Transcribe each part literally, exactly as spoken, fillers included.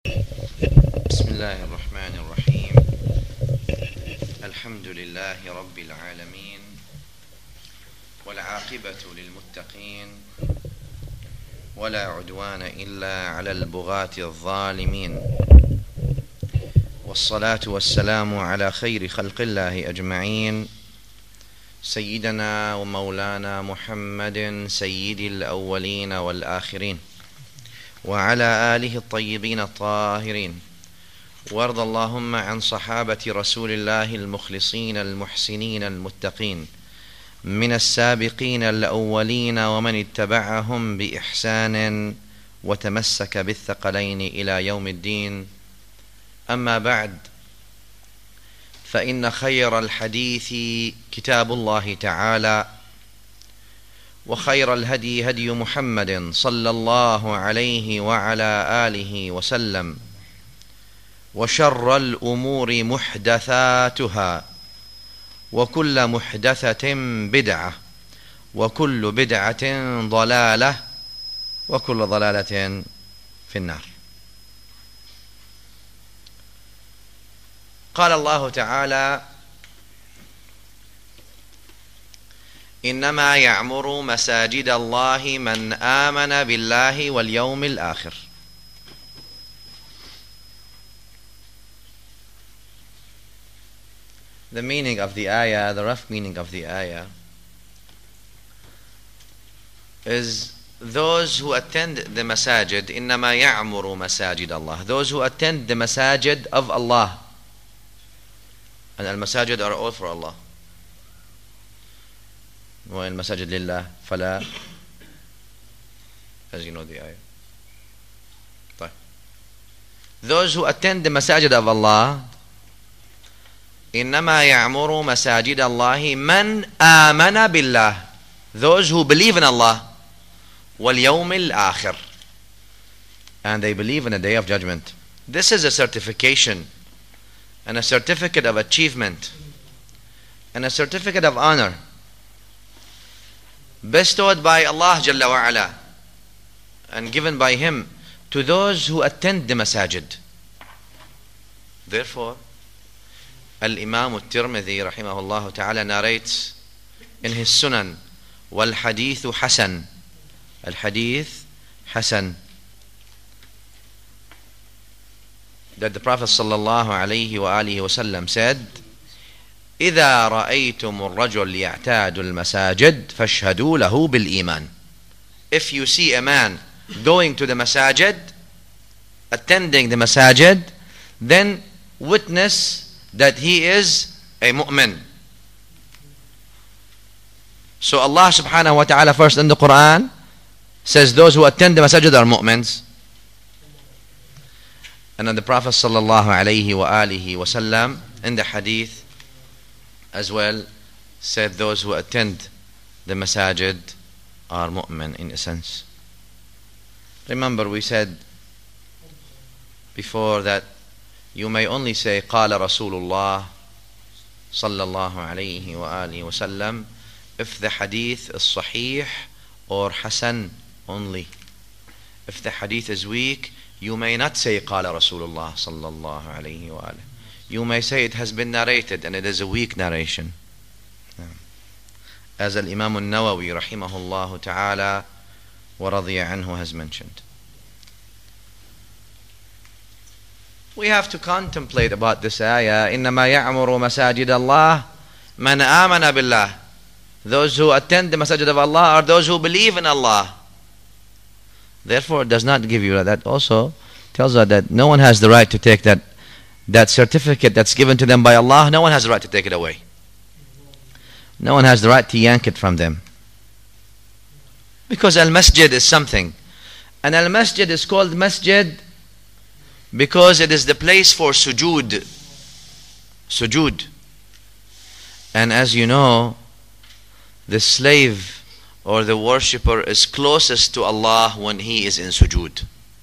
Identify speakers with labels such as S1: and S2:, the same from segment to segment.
S1: بسم الله الرحمن الرحيم. الحمد لله رب العالمين، والعاقبة للمتقين، ولا عدوان إلا على البغاة الظالمين، والصلاة والسلام على خير خلق الله أجمعين، سيدنا ومولانا محمد سيد الأولين والآخرين، وعلى آله الطيبين الطاهرين، وارض اللهم عن صحابة رسول الله المخلصين المحسنين المتقين من السابقين الأولين ومن اتبعهم بإحسان وتمسك بالثقلين إلى يوم الدين. أما بعد، فإن خير الحديث كتاب الله تعالى، وخير الهدي هدي محمد صلى الله عليه وعلى آله وسلم، وشر الأمور محدثاتها، وكل محدثة بدعة، وكل بدعة ضلالة، وكل ضلالة في النار. قال الله تعالى: إنما يعمر مساجد الله من آمن بالله واليوم الآخر. The meaning of the ayah, the rough meaning of the ayah, is those who attend the masajid, إنما يعمر مساجد الله, those who attend the masajid of Allah. And al-masajid are all for Allah. وَإِنْ الْمَسَاجِدْ لِلَّهِ فَلَا, as you know the ayah. طيب. Those who attend the masajid of Allah, إِنَّمَا يَعْمُرُ مَسَاجِدَ اللَّهِ مَنْ آمَنَ بِاللَّهِ, those who believe in Allah, وَالْيَوْمِ الْآخِرِ, and they believe in the day of judgment. This is a certification and a certificate of achievement and a certificate of honor bestowed by Allah Jalla wa Ala and given by Him to those who attend the masajid. Therefore, Al-Imam Al-Tirmidhi rahimahullah ta'ala narrates in his Sunan, wal hadithu hasan, al hadith hasan, that the Prophet sallallahu alayhi wa alihi wa sallam said, إذا رأيتم الرجل يعتاد المساجد فاشهدوا له بالإيمان. If you see a man going to the masajid, attending the masajid, then witness that he is a mu'min. So Allah subhanahu wa ta'ala first in the Quran says those who attend the masajid are mu'mins. And then the Prophet sallallahu alayhi wa alihi wa sallam in the hadith as well said those who attend the masajid are mu'min in a sense. Remember, we said before that you may only say قال رسول الله صلى الله عليه وآله وسلم if the hadith is sahih or hasan only. If the hadith is weak, you may not say قال رسول الله صلى الله عليه وآله. You may say it has been narrated and it is a weak narration, as Al-Imam Al-Nawawi rahimahullah ta'ala wa radiya anhu has mentioned. We have to contemplate about this ayah, إِنَّمَا يَعْمُرُ مَسَاجِدَ اللَّهِ مَنْ آمَنَ بِاللَّهِ. Those who attend the masajid of Allah are those who believe in Allah. Therefore, it does not give you that. Also tells us that no one has the right to take that That certificate that's given to them by Allah. No one has the right to take it away. No one has the right to yank it from them. Because al-masjid is something. And al-masjid is called masjid because it is the place for sujood. Sujood. And as you know, the slave or the worshipper is closest to Allah when he is in sujood.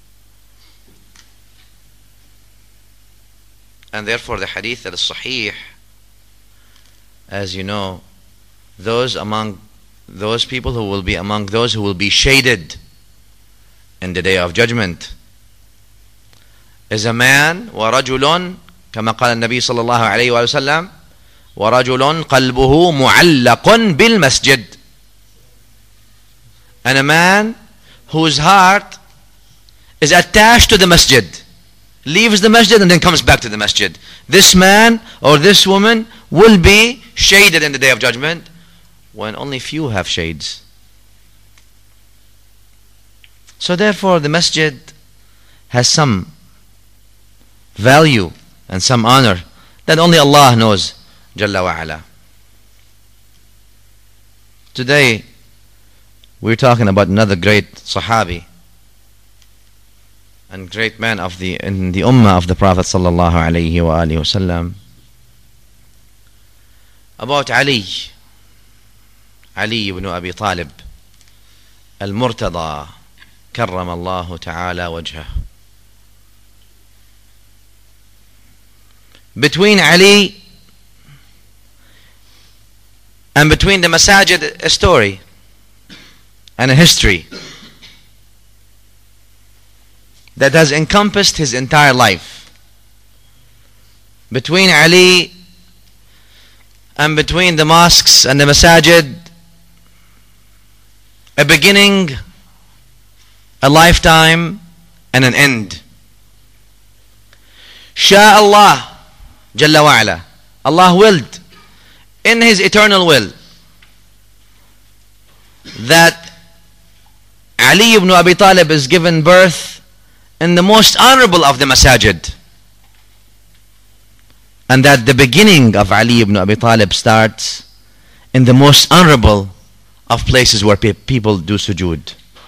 S1: And therefore the hadith that is sahih, as you know, those among those people who will be among those who will be shaded in the day of judgment is a man, ورجل كما قال النبي صلى الله عليه وسلم ورجل قلبه معلق بالمسجد, and a man whose heart is attached to the masjid, leaves the masjid and then comes back to the masjid. This man or this woman will be shaded in the day of judgment when only few have shades. So therefore the masjid has some value and some honor that only Allah knows Jalla wa ala. Today we're talking about another great Sahabi and great man of the in the ummah of the Prophet sallallahu alaihi wa alihi wasallam, about Ali, Ali ibn Abi Talib al-Murtada كرم الله تعالى وجهه. Between Ali and between the masajid, a story and a history that has encompassed his entire life. Between Ali and between the mosques and the masajid, a beginning, a lifetime, and an end. Sha Allah Jalla wa ala, Allah willed in His eternal will that Ali ibn Abi Talib is given birth in the most honorable of the masajid, and that the beginning of Ali ibn Abi Talib starts in the most honorable of places where pe- people do sujood.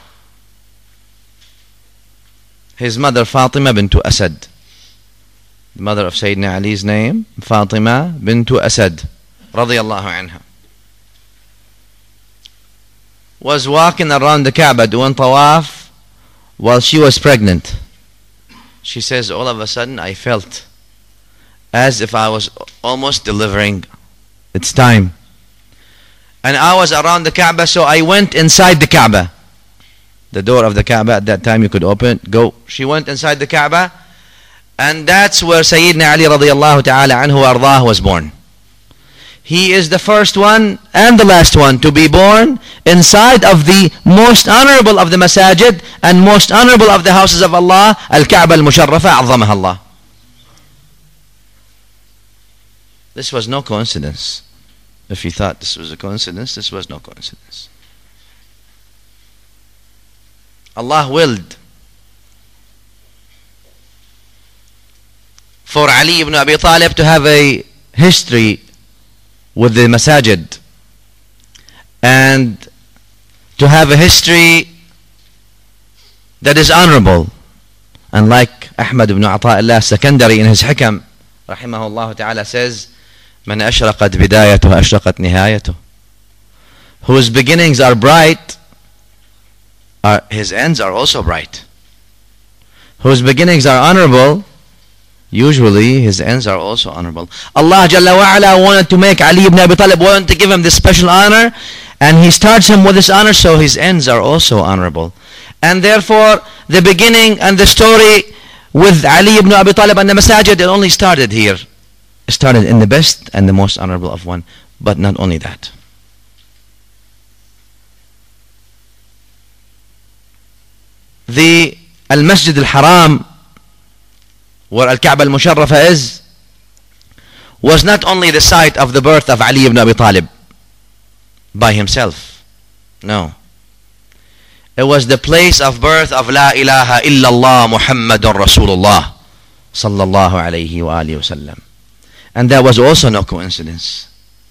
S1: His mother Fatima bint Asad, the mother of Sayyidina Ali's name, Fatima bint Asad radiyallahu anha, was walking around the Kaaba doing tawaf while she was pregnant. She says, all of a sudden I felt as if I was almost delivering. It's time. And I was around the Kaaba, so I went inside the Kaaba. The door of the Kaaba at that time you could open it, go. She went inside the Kaaba, and that's where Sayyidina Ali radiyallahu ta'ala anhu ardah was born. He is the first one and the last one to be born inside of the most honorable of the masajid and most honorable of the houses of Allah, Al-Kaaba al-Musharrafa, Azamaha Allah. This was no coincidence. If you thought this was a coincidence, this was no coincidence. Allah willed for Ali ibn Abi Talib to have a history with the masajid and to have a history that is honorable. And like Ahmad ibn Ata'illah Sakandari in his Hikam rahimahullah ta'ala says, Man ashraqat bidayatuh ashraqat nihayatuh, whose beginnings are bright, are, his ends are also bright. Whose beginnings are honorable, usually his ends are also honorable. Allah Jalla wa ala wanted to make Ali ibn Abi Talib, wanted to give him this special honor, and He starts him with this honor, so his ends are also honorable. And therefore the beginning and the story with Ali ibn Abi Talib and the masajid, it only started here. It started in the best and the most honorable of one. But not only that, the Al-Masjid Al-Haram, where Al-Kaaba Al-Musharrafa is, was not only the site of the birth of Ali ibn Abi Talib by himself. No. It was the place of birth of La ilaha illallah Muhammadun Rasulullah sallallahu alayhi wa alihi wasallam. And that was also no coincidence.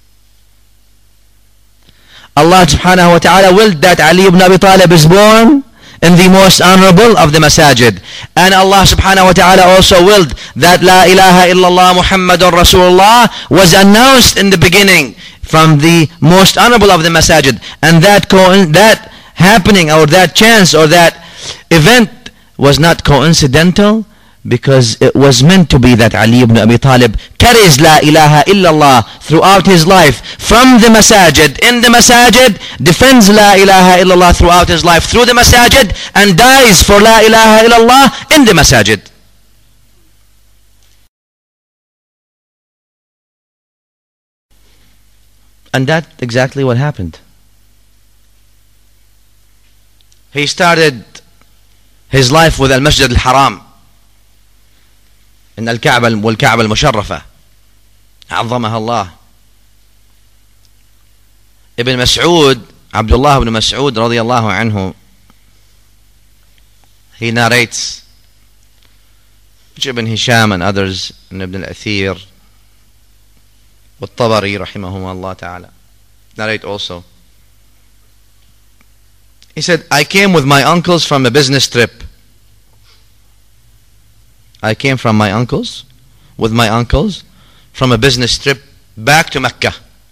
S1: Allah subhanahu wa ta'ala willed that Ali ibn Abi Talib is born in the most honorable of the masajid. And Allah subhanahu wa ta'ala also willed that La ilaha illallah Muhammadun Rasulullah was announced in the beginning from the most honorable of the masajid. And that co- that happening or that chance or that event was not coincidental, because it was meant to be that Ali ibn Abi Talib carries La ilaha illallah throughout his life from the masajid, in the masajid, defends La ilaha illallah throughout his life through the masajid, and dies for La ilaha illallah in the masajid. And that's exactly what happened. He started his life with Al-Masjid Al-Haram in Al-Kaaba wal-Kaaba Al-Musharrafa عظمها الله. Ibn Mas'ud, Abdullah ibn Mas'ud radiyallahu anhu, he narrates, which Ibn Hisham and others, and Ibn al-Athir, والطبري رحمهم الله تعالى narrate also. He said, I came with my uncles from a business trip. I came from my uncles, with my uncles, from a business trip back to Mecca.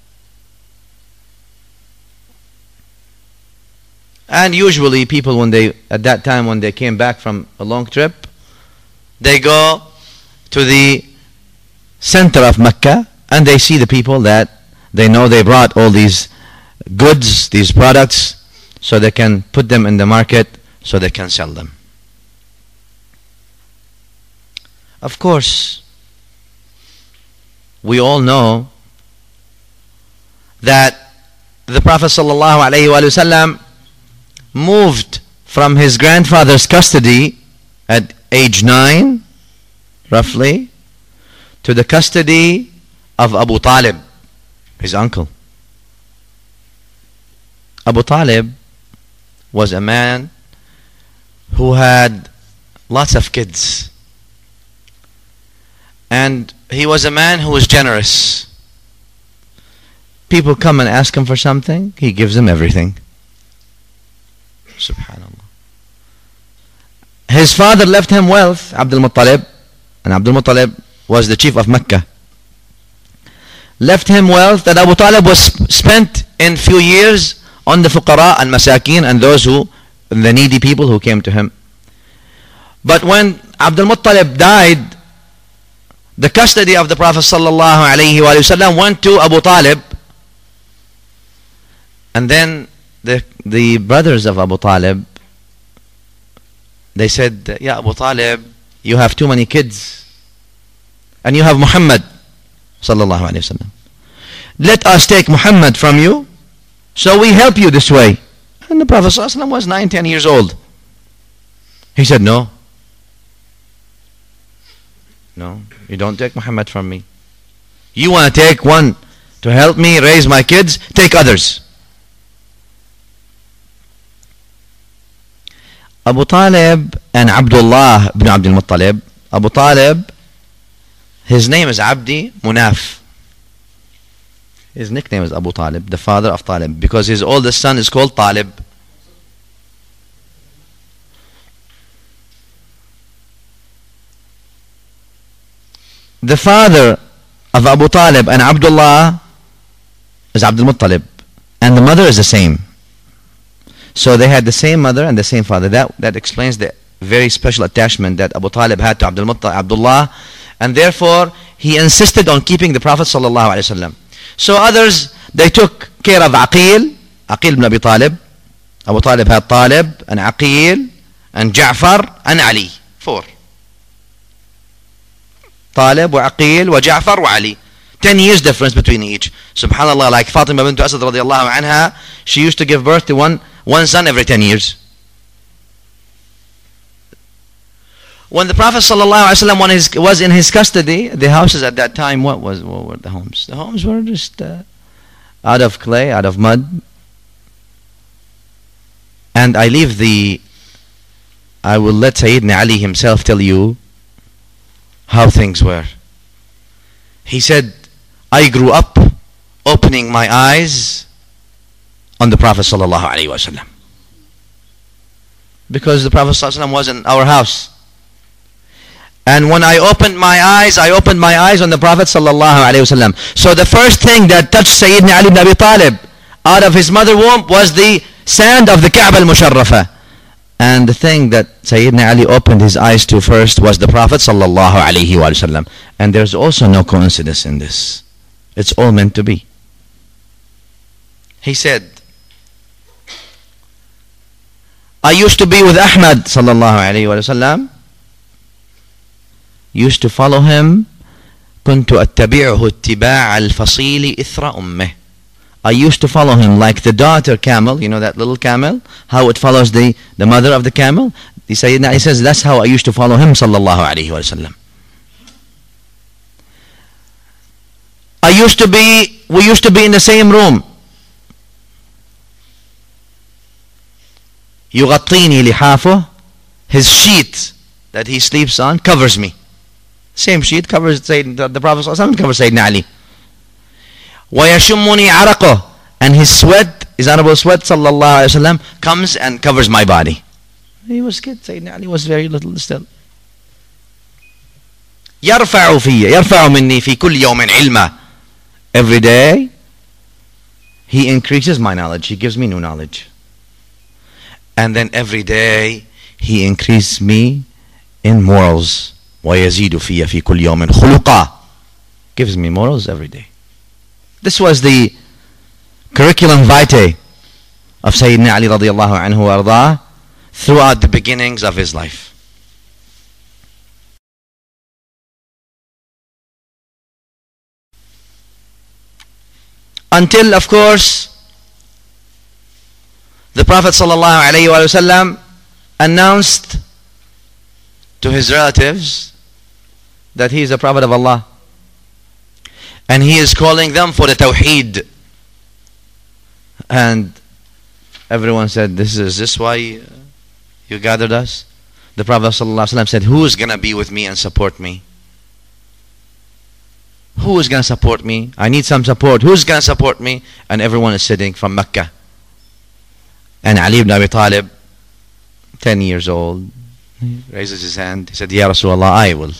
S1: And usually people, when they, at that time when they came back from a long trip, they go to the center of Mecca and they see the people that they know they brought all these goods, these products, so they can put them in the market so they can sell them. Of course, we all know that the Prophet sallallahu alaihi wasallam moved from his grandfather's custody at age nine, roughly, to the custody of Abu Talib, his uncle. Abu Talib was a man who had lots of kids. And he was a man who was generous. People come and ask him for something, he gives them everything. Subhanallah. His father left him wealth, Abdul Muttalib, and Abdul Muttalib was the chief of Mecca. Left him wealth that Abu Talib was spent in few years on the fuqara and masakin and those who, the needy people who came to him. But when Abdul Muttalib died, the custody of the Prophet sallallahu alaihi wasallam went to Abu Talib, and then the the brothers of Abu Talib, they said, "Ya Abu Talib, you have too many kids, and you have Muhammad sallallahu alaihi wasallam. Let us take Muhammad from you, so we help you this way." And the Prophet sallallahu alaihi wasallam was nine, ten years old. He said, "No, no, you don't take Muhammad from me. You want to take one to help me raise my kids? Take others." Abu Talib and Abdullah ibn Abdul Muttalib. Abu Talib, his name is Abdi Munaf. His nickname is Abu Talib, the father of Talib, because his oldest son is called Talib. The father of Abu Talib and Abdullah is Abdul Muttalib, and the mother is the same. So they had the same mother and the same father. That that explains the very special attachment that Abu Talib had to Abdul Muttalib, Abdullah, and therefore he insisted on keeping the Prophet sallallahu alaihi wasallam. So others, they took care of Aqil, Aqil ibn Abi Talib. Abu Talib had Talib and Aqil and Ja'far and Ali. Four. Talib wa Aqil wa Ja'far wa Ali. Ten years difference between each. Subhanallah, like Fatima bint Asad radiallahu anha, she used to give birth to one, one son every ten years. When the Prophet sallallahu alaihi wasallam was in his custody, the houses at that time, what was what were the homes? The homes were just uh, out of clay, out of mud. And I leave the, I will let Sayyidina Ali himself tell you how things were. He said, I grew up opening my eyes on the Prophet sallallahu alaihi wasallam, because the Prophet sallallahu alaihi wasallam was in our house. And when I opened my eyes, I opened my eyes on the Prophet sallallahu alaihi wasallam. So the first thing that touched Sayyidina Ali ibn Abi Talib out of his mother womb was the sand of the Kaaba al-Musharrafa. And the thing that Sayyidina Ali opened his eyes to first was the Prophet sallallahu alaihi wasallam. And there's also no coincidence in this. It's all meant to be. He said, I used to be with Ahmad sallallahu alaihi wasallam. Used to follow him. كنت أتبعه اتباع الفصيل إثر أمه. I used to follow him like the daughter camel, you know that little camel, how it follows the, the mother of the camel. He says, that's how I used to follow him, sallallahu alayhi wa sallam. I used to be, we used to be in the same room. يغطيني لحافه, his sheet that he sleeps on covers me. Same sheet covers Sayyidina, the Prophet ﷺ covers Sayyidina Ali. ويشمني عرقه, and his sweat, his honorable sweat sallallahu alayhi wa sallam, comes and covers my body. He was kid, Sayyidina Ali was very little still. يرفع في يرفع مني في كل يوم علما. Every day he increases my knowledge, he gives me new knowledge. And then every day he increases me in morals. ويزيد في في كل يوم خلقا. Gives me morals every day. This was the curriculum vitae of Sayyidina Ali radiallahu anhu arda throughout the beginnings of his life. Until, of course, the Prophet sallallahu alayhi wa sallam announced to his relatives that he is a prophet of Allah. And he is calling them for the Tawheed. And everyone said, this is this why you gathered us? The Prophet ﷺ said, who is going to be with me and support me? Who is going to support me? I need some support. Who's going to support me? And everyone is sitting from Mecca. And Ali ibn Abi Talib, ten years old, he raises his hand. He said, Ya Rasulullah, I will.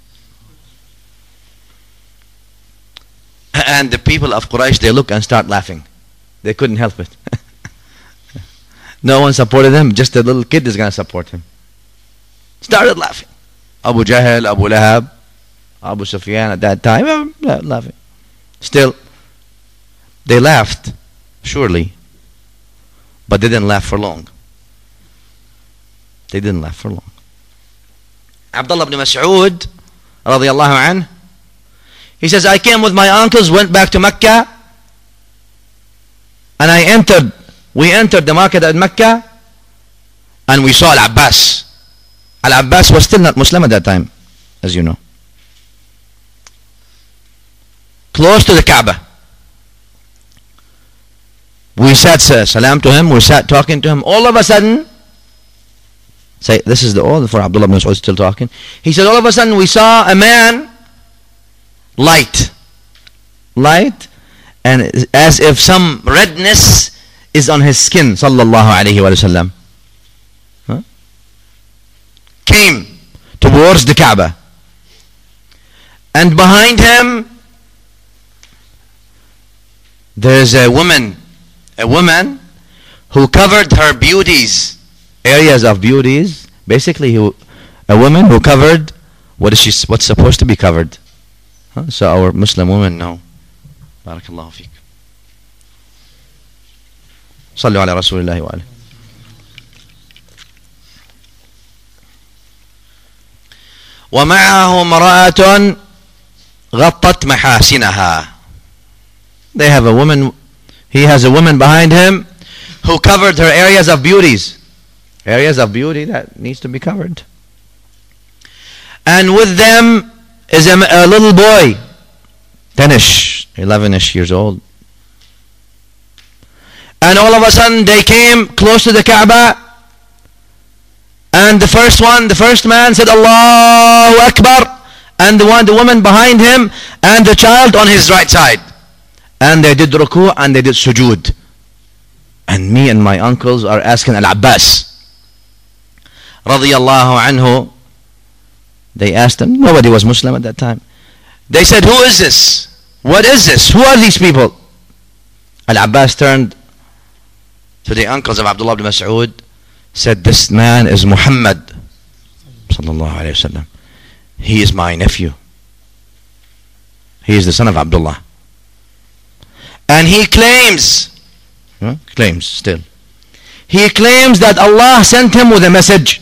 S1: And the people of Quraysh, they look and start laughing. They couldn't help it. No one supported him. Just a little kid is going to support him. Started laughing. Abu Jahl, Abu Lahab, Abu Sufyan at that time, laughing. Still, they laughed, surely, but they didn't laugh for long. They didn't laugh for long. Abdullah ibn Mas'ud, radiyallahu anhu, he says, I came with my uncles, went back to Mecca, and I entered, we entered the market at Mecca, and we saw Al-Abbas. Al-Abbas was still not Muslim at that time, as you know. Close to the Kaaba. We sat, salam to him, we sat talking to him. All of a sudden, say, this is the all for Abdullah ibn Mas'ud still talking. He said, all of a sudden we saw a man, light, light, and as if some redness is on his skin, sallallahu alayhi wa sallam. Huh? Came towards the Kaaba. And behind him, there's a woman, a woman who covered her beauties, areas of beauties, basically who, a woman who covered what is she, what's supposed to be covered. Huh? So our Muslim women know. Barakallahu feek. Sallu ala Rasulillahi wa alayhi. ومعه امرأة غطت محاسنها. They have a woman, he has a woman behind him who covered her areas of beauties. Areas of beauty that needs to be covered. And with them is a, a little boy, ten-ish, eleven-ish years old. And all of a sudden they came close to the Kaaba, and the first one, the first man said Allahu Akbar, and the one, the woman behind him, and the child on his right side. And they did ruku' and they did sujood. And me and my uncles are asking Al-Abbas radiyallahu anhu. They asked him, nobody was Muslim at that time. They said, who is this? What is this? Who are these people? Al-Abbas turned to the uncles of Abdullah ibn Mas'ud, said, this man is Muhammad sallallahu alayhi wa sallam. He is my nephew. He is the son of Abdullah. And he claims, huh? claims still, he claims that Allah sent him with a message.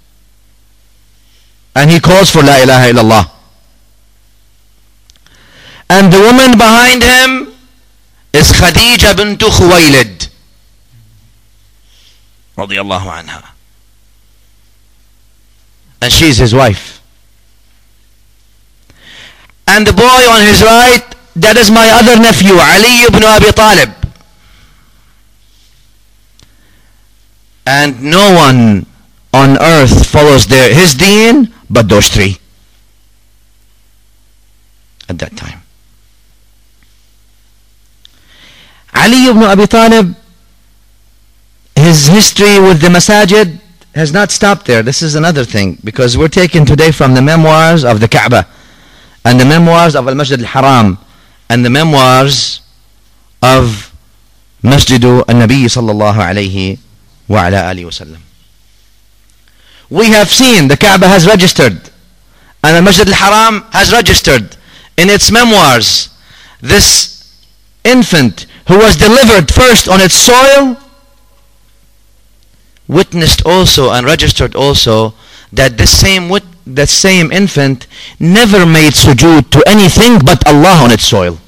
S1: And he calls for La ilaha illallah. And the woman behind him is Khadija bint Khuwaylid radiyallahu anha. And she's his wife. And the boy on his right, that is my other nephew, Ali ibn Abi Talib. And no one on earth follows their, his deen but those three at that time. Ali ibn Abi Talib, his history with the masajid has not stopped there. This is another thing, because we're taken today from the memoirs of the Kaaba and the memoirs of Al-Masjid Al-Haram and the memoirs of Masjidu Al-Nabi sallallahu alayhi wa ala alihi wa sallam. We have seen the Kaaba has registered and Al-Masjid Al-Haram has registered in its memoirs this infant who was delivered first on its soil witnessed also and registered also that this same wit- that same infant never made sujood to anything but Allah on its soil.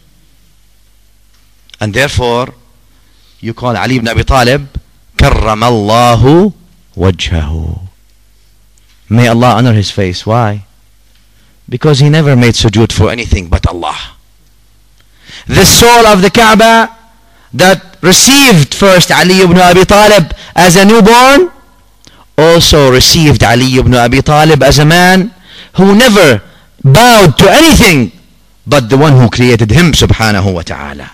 S1: And therefore you call Ali ibn Abi Talib karramallahu wajhahu. May Allah honor his face. Why? Because he never made sujood for anything but Allah. The soul of the Kaaba that received first Ali ibn Abi Talib as a newborn also received Ali ibn Abi Talib as a man who never bowed to anything but the one who created him subhanahu wa ta'ala.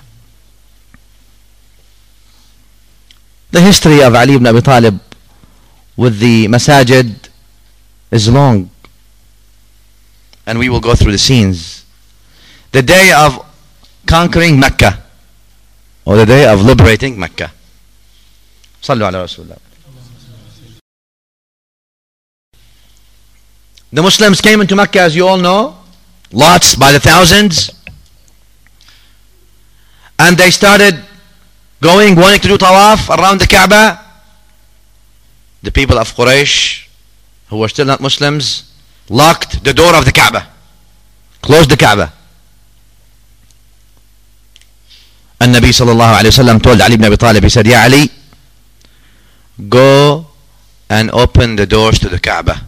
S1: The history of Ali ibn Abi Talib with the masajid is long, and we will go through the scenes. The day of conquering Mecca, or the day of liberating Mecca. Sallu ala Rasulullah. The Muslims came into Mecca, as you all know, lots by the thousands, and they started going, wanting to do tawaf around the Kaaba. The people of Quraysh, who were still not Muslims, locked the door of the Kaaba, closed the Kaaba. And Nabi sallallahu alayhi wa sallam told Ali ibn Abi Talib, he said, Ya Ali, go and open the doors to the Kaaba.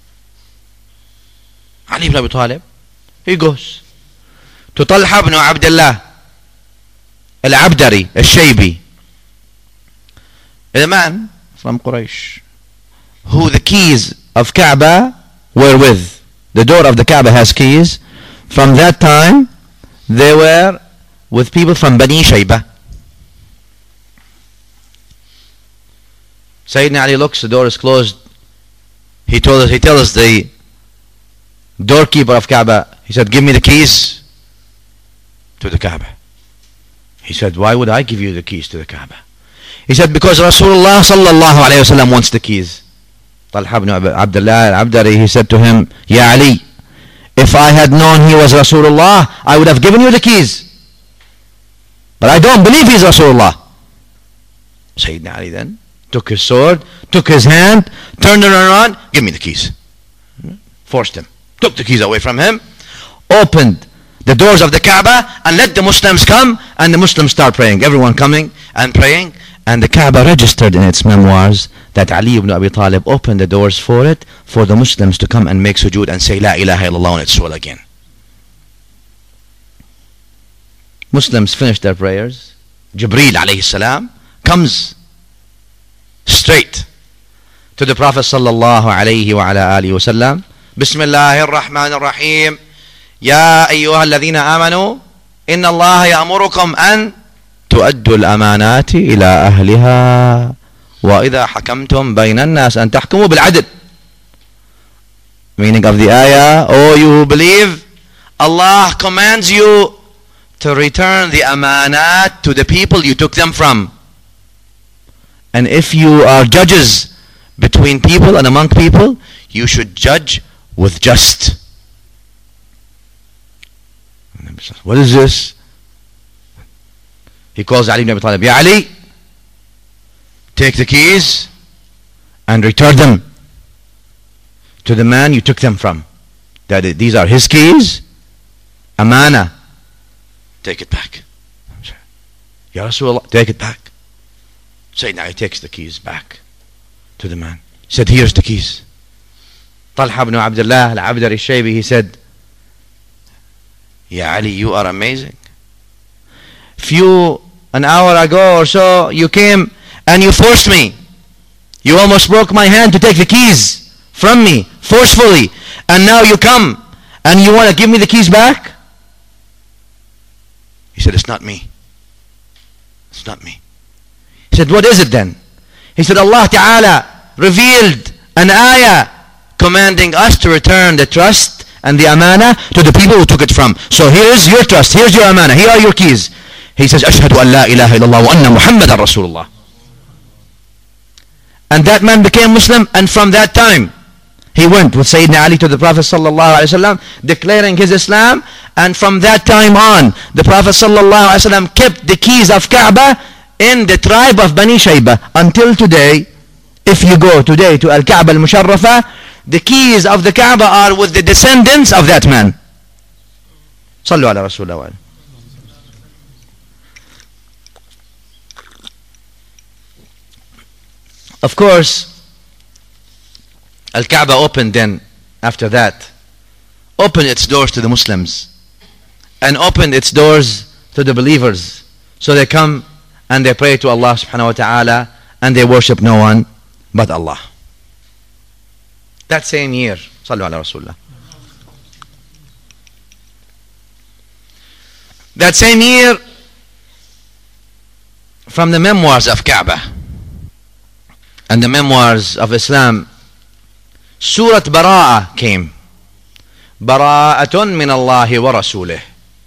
S1: Ali ibn Abi Talib, he goes to Talha ibn Abdullah Al-Abdari Al-Shaybi, a man from Quraysh, who the keys of Kaaba were with. The door of the Kaaba has keys. From that time, they were with people from Bani Shayba. Sayyidina Ali looks, the door is closed. He told us, he tells the doorkeeper of Kaaba, he said, give me the keys to the Kaaba. He said, why would I give you the keys to the Kaaba? He said, because Rasulullah sallallahu alayhi wa sallam wants the keys. Talha ibn Abdullah al-Abdari, he said to him, Ya Ali, if I had known he was Rasulullah, I would have given you the keys. But I don't believe he's Rasulullah. Sayyidina Ali then took his sword, took his hand, turned it around, give me the keys. Forced him, took the keys away from him, opened the doors of the Kaaba and let the Muslims come, and the Muslims start praying. Everyone coming and praying, and the Kaaba registered in its memoirs that Ali ibn Abi Talib opened the doors for it, for the Muslims to come and make sujood and say La ilaha illallah on its soul again. Muslims finished their prayers. Jibreel alayhi salam comes straight to the Prophet sallallahu alayhi wa ala alihi wa sallam. Bismillahir Rahmanir Rahim. Ya ayyuha alladhina amanu, inna Allah ya'murukum an tu'addu al-amanati ila ahliha wa idha hakamtum bayna an-nas an tahkumu bil-'adl. Meaning of the ayah, oh you who believe, Allah commands you to return the amanat to the people you took them from. And if you are judges between people and among people, you should judge with just. What is this? He calls Ali ibn Abi Talib, Ya Ali, take the keys and return them to the man you took them from. That these are his keys, amana. Take it back. Ya Rasulullah, take it back. Sayyidina Ali takes the keys back to the man. He said, here's the keys. Talha ibn Abdullah al-Abdari al-Shaybi, he said, Ya Ali, you are amazing. Few, an hour ago or so, you came and you forced me. You almost broke my hand to take the keys from me, forcefully. And now you come and you want to give me the keys back? He said, it's not me. It's not me. He said, what is it then? He said, Allah Ta'ala revealed an ayah commanding us to return the trust and the amana to the people who took it from. So here's your trust, here's your amana, here are your keys. He says, Ashhadu an la ilaha illallah wa anna Muhammadan Rasulullah. And that man became Muslim, and from that time he went with Sayyidina Ali to the Prophet sallallahu alaihi wasallam, declaring his Islam. And from that time on, the Prophet sallallahu alaihi wasallam kept the keys of Kaaba in the tribe of Bani Shayba until today. If you go today to Al-Kaaba Al-Musharrafa, the keys of the Kaaba are with the descendants of that man. Sallu ala Rasulullah. Of course, Al-Kaaba opened then, after that, opened its doors to the Muslims and opened its doors to the believers. So they come and they pray to Allah subhanahu wa ta'ala and they worship no one but Allah. That same year, Sallu ala Rasulullah. That same year, from the memoirs of Kaaba and the memoirs of Islam, Surah Bara'ah came. Bara'atun min Allahi wa Rasulih.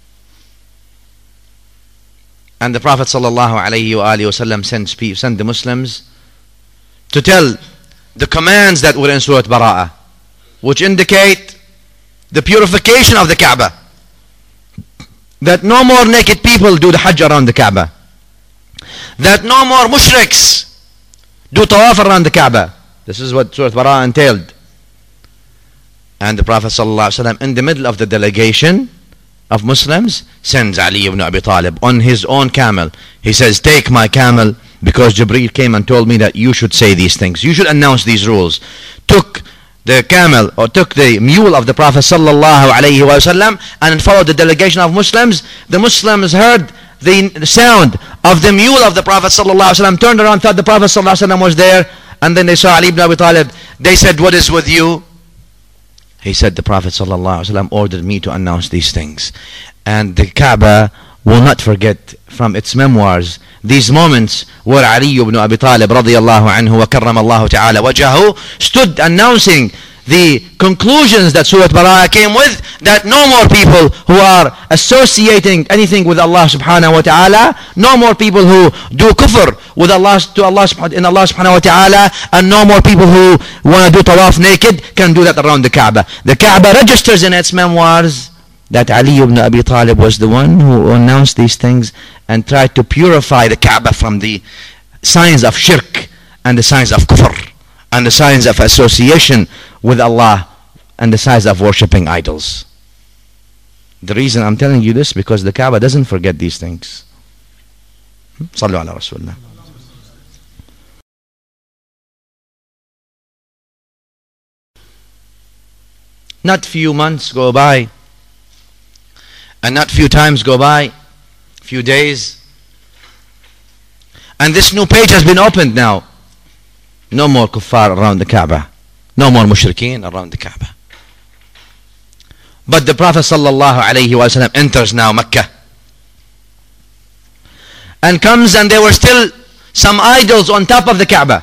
S1: And the Prophet sallallahu alayhi wa alihi wasallam sent, sent the Muslims to tell the commands that were in Surah Bara'ah, which indicate the purification of the Kaaba. That no more naked people do the Hajj around the Kaaba. That no more mushriks do tawaf around the Kaaba. This is what Surah Bara'ah entailed. And the Prophet ﷺ, in the middle of the delegation of Muslims, sends Ali ibn Abi Talib on his own camel. He says, take my camel, because Jibreel came and told me that you should say these things. You should announce these rules. Took the camel, or took the mule of the Prophet ﷺ and followed the delegation of Muslims. The Muslims heard the sound of the mule of the Prophet ﷺ, turned around, thought the Prophet ﷺ was there, and then they saw Ali ibn Abi Talib. They said, what is with you? He said, the Prophet ﷺ ordered me to announce these things. And the Kaaba will not forget from its memoirs these moments where Ali ibn Abi Talib radiyallahu anhu wa karramallahu ta'ala wajahu stood announcing the conclusions that Surah Bara'ah came with, that no more people who are associating anything with Allah subhanahu wa ta'ala, no more people who do kufr with Allah, to Allah in Allah subhanahu wa ta'ala, and no more people who want to do tawaf naked can do that around the Kaaba. The Kaaba registers in its memoirs that Ali ibn Abi Talib was the one who announced these things and tried to purify the Kaaba from the signs of shirk and the signs of kufr and the signs of association with Allah and the signs of worshipping idols. The reason I'm telling you this, because the Kaaba doesn't forget these things. Sallu ala Rasulullah. Not few months go by, and not few times go by, few days, and this new page has been opened now. No more kuffar around the Kaaba. No more mushrikeen around the Kaaba. But the Prophet sallallahu alayhi wa sallam enters now Mecca and comes, and there were still some idols on top of the Kaaba.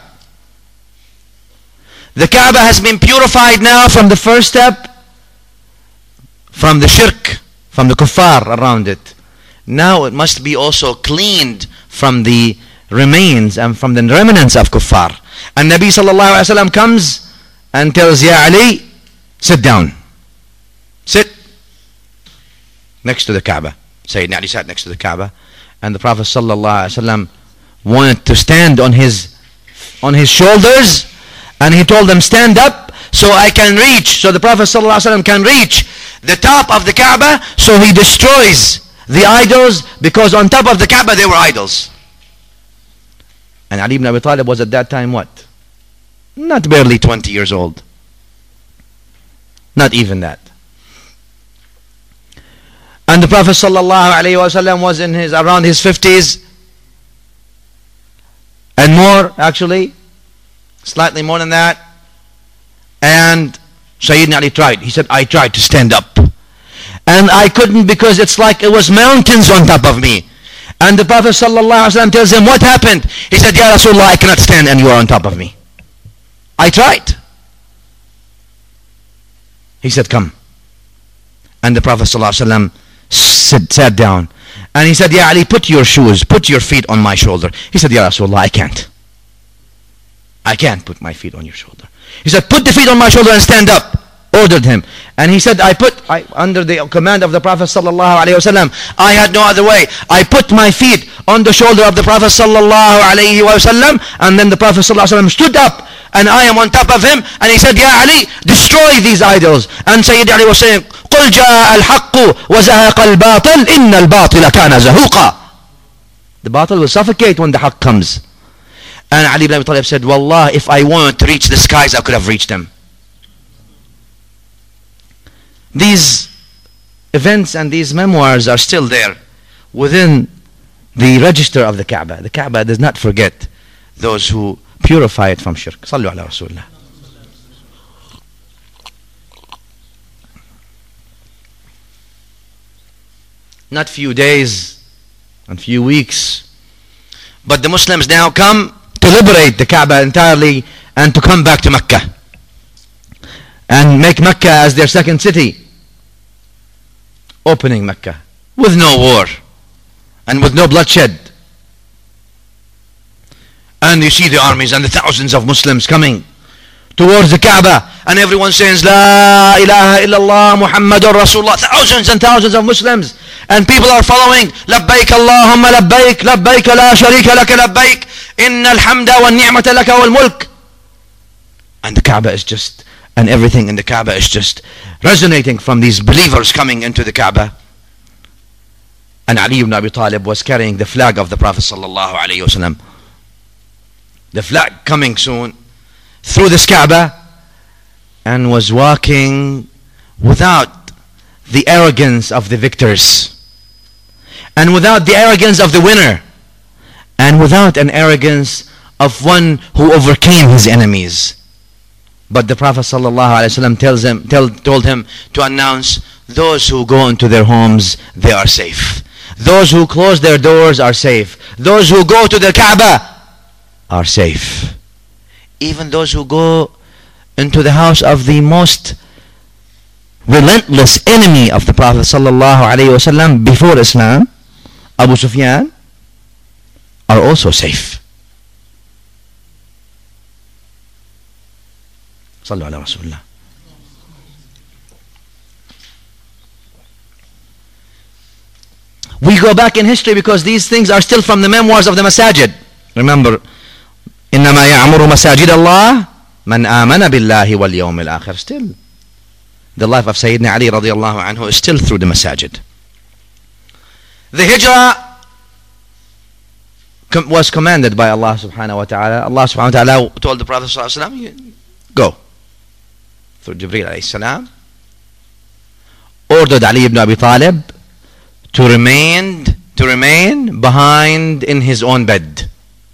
S1: The Kaaba has been purified now from the first step, from the shirk, from the kuffar around it. Now it must be also cleaned from the remains and from the remnants of kuffar. And Nabi sallallahu alayhi wa sallam comes and tells, Ya Ali, sit down. Sit next to the Kaaba. Sayyidina Ali sat next to the Kaaba, and the Prophet sallallahu alaihi wasallam wanted to stand on his on his shoulders, and he told them, stand up so I can reach, so the Prophet sallallahu alaihi wasallam can reach the top of the Kaaba, so he destroys the idols because on top of the Kaaba there were idols. And Ali ibn Abi Talib was at that time what? Not barely twenty years old. Not even that. And the Prophet sallallahu alaihi wasallam was in his around his fifties and more, actually, slightly more than that. And Sayyidina Ali tried. He said, I tried to stand up, and I couldn't because it's like it was mountains on top of me. And the Prophet sallallahu alaihi wasallam tells him, what happened? He said, Ya Rasulullah, I cannot stand and you are on top of me. I tried. He said, come. And the Prophet sallallahu alaihi wasallam sit, sat down, and he said, Ya Ali, put your shoes, put your feet on my shoulder. He said, Ya Rasulullah, I can't. I can't put my feet on your shoulder. He said, put the feet on my shoulder and stand up. Ordered him. And he said, I put, I, under the command of the Prophet sallallahu alaihi wasallam, I had no other way. I put my feet on the shoulder of the Prophet sallallahu alaihi wasallam, and then the Prophet sallallahu alaihi wasallam stood up, and I am on top of him, and he said, Ya Ali, destroy these idols. And Sayyid Ali was saying, قل جاء الحق وزهق الباطل إن الباطل كان زهوقا. The batil will suffocate when the haqq comes. And Ali ibn Abi Talib said, Wallah, if I wanted to reach the skies, I could have reached them. These events and these memoirs are still there within the register of the Kaaba. The Kaaba does not forget those who purify it from shirk. Sallu ala Rasulullah. Not few days and few weeks, but the Muslims now come to liberate the Kaaba entirely and to come back to Mecca and make Mecca as their second city. Opening Mecca with no war and with no bloodshed. And you see the armies and the thousands of Muslims coming towards the Kaaba, and everyone says La ilaha illallah Muhammadur Rasulullah. Thousands and thousands of Muslims, and people are following Labbaik Allahumma Labbaik Labbaik la sharika laka Labbaik Inna alhamda wa ni'mata laka wal mulk. And the Kaaba is just, and everything in the Kaaba is just resonating from these believers coming into the Kaaba. And Ali ibn Abi Talib was carrying the flag of the Prophet sallallahu alaihi wasallam. The flag coming soon through this Kaaba, and was walking without the arrogance of the victors, and without the arrogance of the winner, and without an arrogance of one who overcame his enemies. But the Prophet ﷺ tells him, tell, told him to announce, those who go into their homes, they are safe. Those who close their doors are safe. Those who go to the Kaaba are safe. Even those who go into the house of the most relentless enemy of the Prophet ﷺ before Islam, Abu Sufyan, are also safe. Sallu ala Rasulullah. We go back in history because these things are still from the memoirs of the Masajid. Remember, إنما يعمر مساجد الله من آمن بالله واليوم الآخر. Still, the life of Sayyidina Ali radiallahu anhu is still through the Masajid. The Hijrah com- was commanded by Allah subhanahu wa ta'ala. Allah subhanahu wa ta'ala told the Prophet sallallahu alaihi wasallam, go. Through Jibreel alayhi salam, ordered Ali ibn Abi Talib to remain to remain behind in his own bed.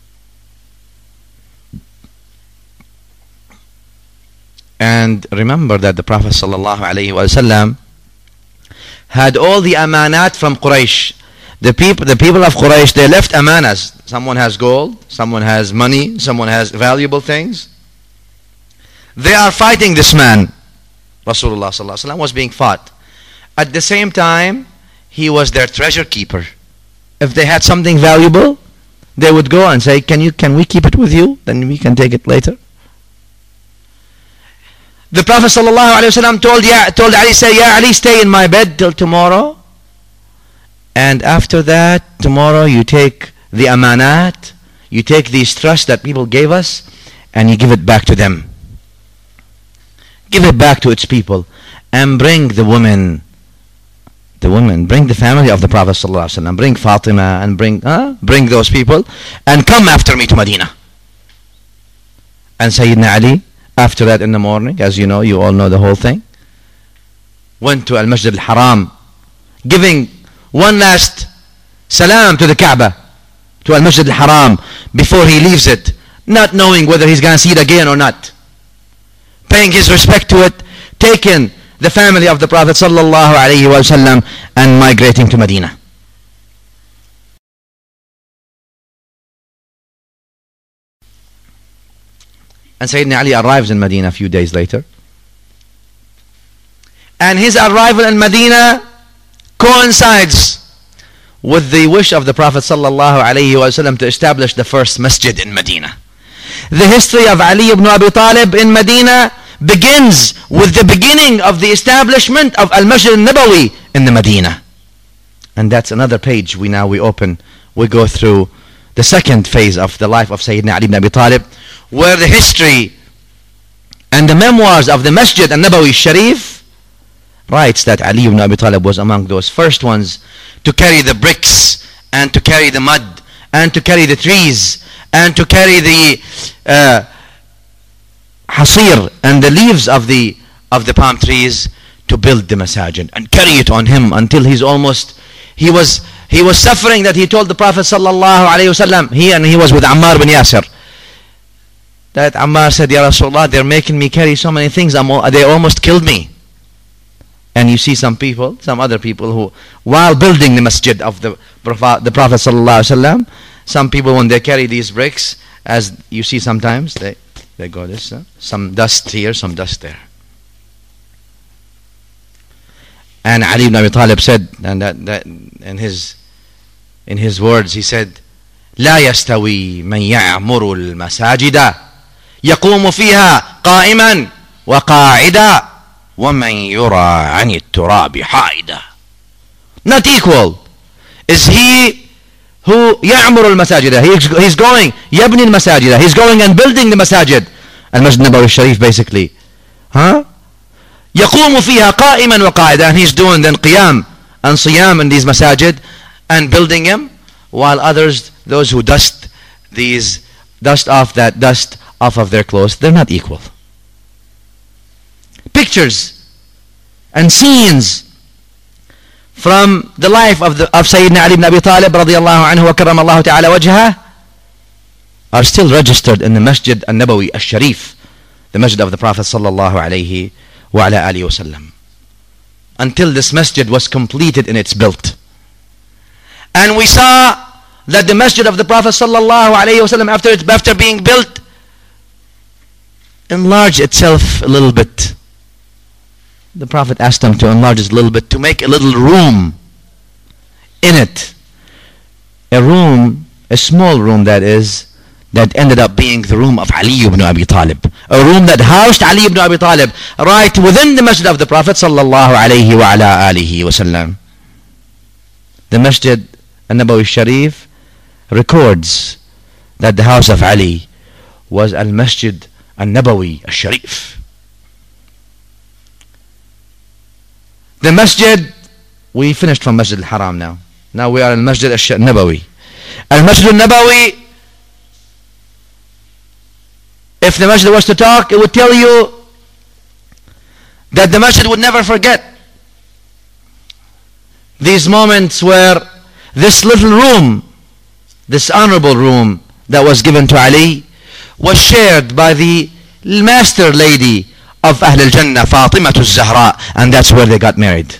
S1: And remember that the Prophet sallallahu alaihi wasallam had all the amanat from Quraysh. The people, the people of Quraysh, they left amanas. Someone has gold, someone has money, someone has valuable things. They are fighting this man. Rasulullah sallallahu alaihi wasallam was being fought. At the same time, he was their treasure keeper. If they had something valuable, they would go and say, can you, can we keep it with you? Then we can take it later. The Prophet sallallahu alaihi wasallam told, ya, told Ali, say, Ya Ali, stay in my bed till tomorrow. And after that, tomorrow you take the amanat, you take these trusts that people gave us, and you give it back to them. Give it back to its people, and bring the women the women, bring the family of the Prophet ﷺ, bring Fatima and bring, uh, bring those people and come after me to Medina. And Sayyidina Ali, after that in the morning, as you know, you all know the whole thing, went to Al-Masjid Al-Haram, giving one last salam to the Kaaba, to Al-Masjid Al-Haram, before he leaves it, not knowing whether he's going to see it again or not. Paying his respect to it, taking the family of the Prophet sallallahu alaihi wasallam and migrating to Medina. And Sayyidina Ali arrives in Medina a few days later. And his arrival in Medina coincides with the wish of the Prophet sallallahu alaihi wasallam to establish the first masjid in Medina. The history of Ali ibn Abi Talib in Medina begins with the beginning of the establishment of Al-Masjid Al-Nabawi in the Medina. And that's another page we now we open. We go through the second phase of the life of Sayyidina Ali ibn Abi Talib, where the history and the memoirs of the Masjid Al-Nabawi Sharif writes that Ali ibn Abi Talib was among those first ones to carry the bricks and to carry the mud and to carry the trees and to carry the uh, hasir and the leaves of the of the palm trees to build the masajid and carry it on him until he's almost he was he was suffering that he told the Prophet sallallahu alaihi wasallam, he and he was with Ammar bin Yasir, that Ammar said, Ya Rasulullah, they're making me carry so many things, I'm, they almost killed me. And you see some people, some other people who, while building the masjid of the Prophet, the Prophet sallallahu alaihi wasallam, some people when they carry these bricks, as you see sometimes, they they go this, uh, some dust here, some dust there. And Ali ibn Abi Talib said, and that, that in his in his words, he said, لا يستوي من يعمر المساجد يقوم فيها قائما وقاعدا ومن يرى عن التراب حائدا. Not equal is he who يعمر المساجد, he, he's going يبني المساجد, he's going and building the masajid, Al-Masjid Nabawi Sharif basically, huh? يقوم فيها قائما وقاعدا, and he's doing then qiyam and siyam in these masajid and building them, while others, those who dust these dust off that dust off of their clothes, they're not equal. Pictures and scenes from the life of, the, of Sayyidina Ali ibn Abi Talib radiyallahu anhu wa karramallahu ta'ala wajhah are still registered in the Masjid Al-Nabawi Al-Sharif, the Masjid of the Prophet sallallahu alayhi wa ala alihi wasallam, until this masjid was completed in its built. And we saw that the Masjid of the Prophet sallallahu alayhi wasallam, after it, after being built, enlarged itself a little bit. The Prophet asked them to enlarge it a little bit, to make a little room in it. A room, a small room that is, that ended up being the room of Ali ibn Abi Talib. A room that housed Ali ibn Abi Talib right within the Masjid of the Prophet sallallahu alayhi wa ala alihi wasallam. The Masjid Al-Nabawi Sharif records that the house of Ali was Al-Masjid Al-Nabawi Al-Sharif. The masjid, we finished from Masjid Al-Haram now. Now we are in Masjid Al-Nabawi. Al-Masjid Al-Nabawi, if the masjid was to talk, it would tell you that the masjid would never forget these moments where this little room, this honorable room that was given to Ali, was shared by the master lady of Ahl al-Jannah, Fatima al-Zahra, and that's where they got married.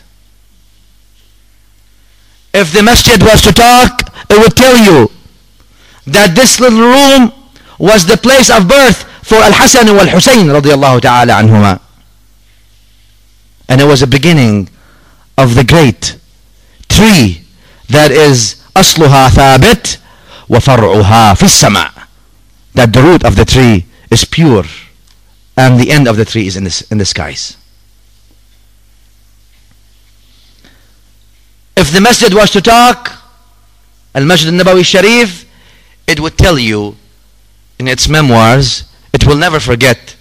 S1: If the masjid was to talk, it would tell you that this little room was the place of birth for Al-Hasan and Al-Husayn radiyallahu ta'ala anhuma. And it was a beginning of the great tree that is أصلها ثابت وفرعها في السماء, that the root of the tree is pure and the end of the tree is in the, in the skies. If the masjid was to talk, Al-Masjid Al-Nabawi Sharif, it would tell you in its memoirs, it will never forget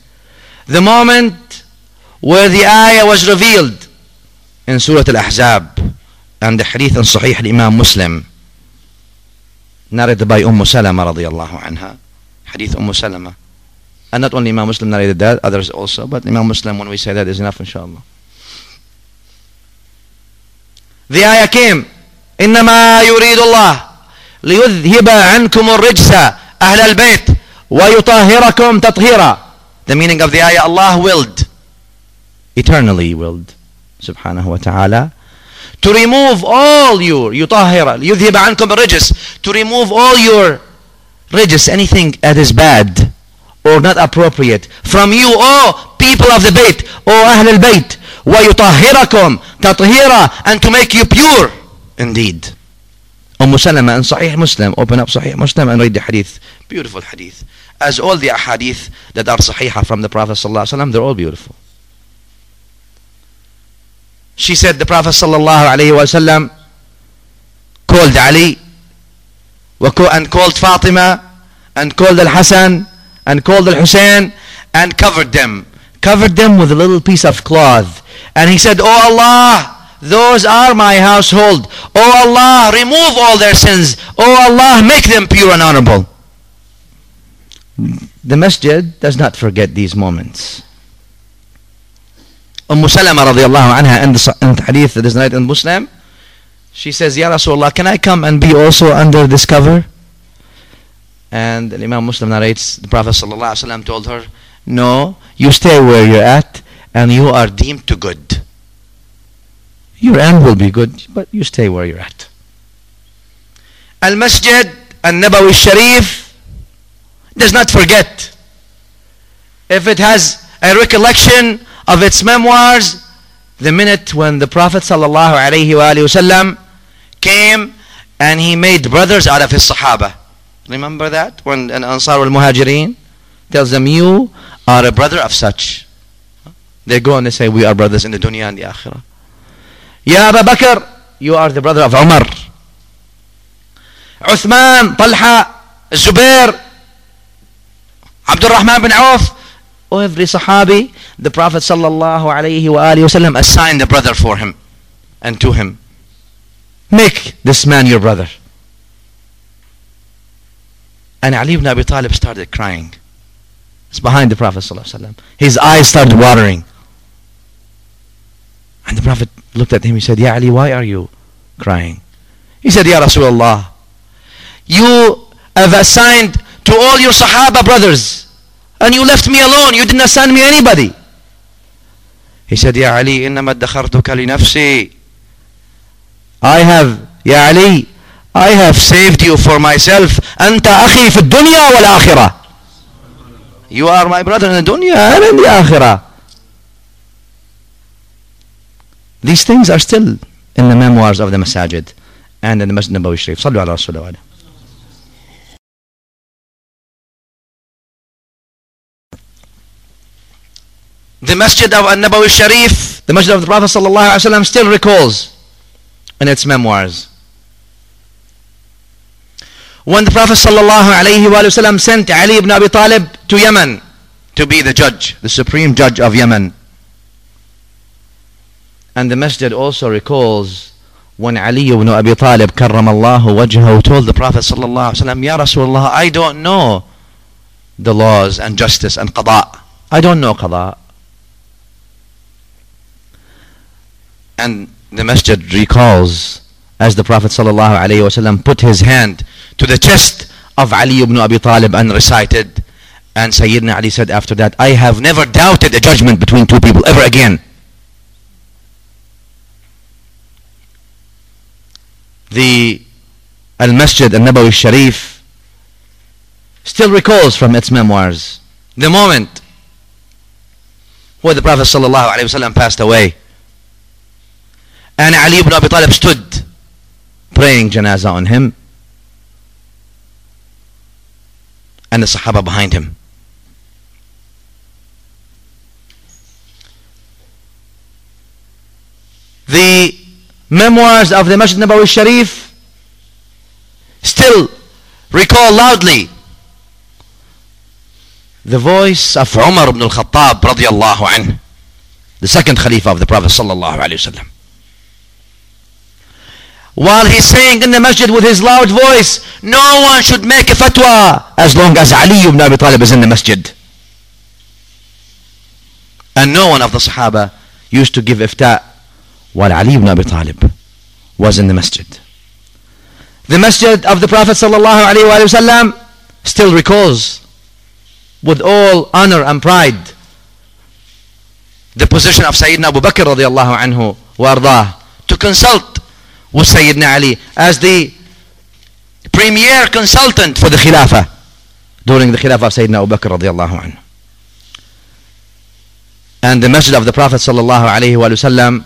S1: the moment where the ayah was revealed in Surah Al-Ahzab, and the hadith in Sahih al-Imam Muslim, narrated by Umm Salama radiyallahu anha. Hadith Umm Salama. And not only Imam Muslim narrated that, others also, but Imam Muslim, when we say that, is enough, inshallah. The ayah came, إنما يريد الله ليذهب عنكم الرجس أهل البيت ويطهركم تطهيرا. The meaning of the ayah, Allah willed, eternally willed, subhanahu wa ta'ala, to remove all your يطهر يذهب عنكم الرجس, to remove all your rijs, anything that is bad or not appropriate from you, O people of the Bayt, O Ahl al-Bayt, وَيُطَهِّرَكُمْ تَطْهِيرًا, and to make you pure indeed. Umm Salama in Sahih Muslim, open up Sahih Muslim and read the hadith. Beautiful hadith. As all the hadith that are sahihah from the Prophet sallallahu alaihi wasallam, they're all beautiful. She said the Prophet sallallahu alaihi wasallam called Ali and called Fatima and called Al-Hasan and called Al-Hussein and covered them. Covered them with a little piece of cloth. And he said, "Oh Allah, those are my household. Oh Allah, remove all their sins. Oh Allah, make them pure and honorable." The masjid does not forget these moments. Umm Salama radiallahu anha in the, in the hadith that is narrated in Muslim, she says, "Ya Rasulullah, can I come and be also under this cover?" And Imam Muslim narrates, the Prophet sallallahu alaihi wasallam told her, "No, you stay where you're at and you are deemed to good. Your end will be good, but you stay where you're at." Al-Masjid Al-Nabawi Sharif does not forget. If it has a recollection of its memoirs, the minute when the Prophet sallallahu alaihi wasallam came and he made brothers out of his Sahaba. Remember that? When an Ansar al-Muhajirin tells them, "You are a brother of such." They go and they say, "We are brothers in the dunya and the akhirah." "Ya Abu Bakr, you are the brother of Umar." Uthman, Talha, Zubair, Abdul Rahman bin Auf, oh, every Sahabi, the Prophet sallallahu alayhi wa alihi wasallam assigned a brother for him and to him. Make this man your brother. And Ali ibn Abi Talib started crying. It's behind the Prophet sallallahu alayhi wa sallam. His eyes started watering. And the Prophet looked at him, he said, "Ya Ali, why are you crying?" He said, "Ya Rasulullah, you have assigned to all your Sahaba brothers, and you left me alone. You didn't assign me anybody." He said, "Ya Ali, إنما ادخرتك لنفسي. I have, Ya Ali, I have saved you for myself. أنت أخي في الدنيا والآخرة. You are my brother in the dunya and in the akhirah." These things are still in the memoirs of the Masajid and in the Masjid Nabawi Sharif. Sallu ala Rasulullah. The Masjid of Nabawi Sharif, the Masjid of the Prophet sallallahu alaihi wasallam, still recalls in its memoirs. When the Prophet sallallahu alaihi wasallam sent Ali ibn Abi Talib to Yemen to be the judge, the supreme judge of Yemen. And the masjid also recalls when Ali ibn Abi Talib karramallahu wajhahu told the Prophet sallallahu alaihi wasallam, "Ya Rasulullah, I don't know the laws and justice and qada. I don't know qada." And the masjid recalls as the Prophet sallallahu alaihi wasallam put his hand to the chest of Ali ibn Abi Talib and recited, and Sayyidina Ali said after that, "I have never doubted a judgment between two people ever again." The Al-Masjid Al-Nabawi Sharif still recalls from its memoirs the moment where the Prophet sallallahu alaihi wasallam passed away and Ali ibn Abi Talib stood praying janazah on him and the Sahaba behind him. The memoirs of the Masjid Nabawi Sharif still recall loudly the voice of Umar ibn al-Khattab radiyallahu anhu, the second Khalifa of the Prophet sallallahu alaihi wasallam. while he's saying in the masjid with his loud voice, no one should make a fatwa as long as Ali ibn Abi Talib is in the masjid. And no one of the Sahaba used to give ifta while Ali ibn Abi Talib was in the masjid. The masjid of the Prophet sallallahu alaihi wasallam still recalls with all honor and pride the position of Sayyidina Abu Bakr radiallahu anhu wa ardah to consult with Sayyidina Ali as the premier consultant for the Khilafah during the Khilafah of Sayyidina Abu Bakr radiallahu anhu. And the masjid of the Prophet sallallahu alaihi wasallam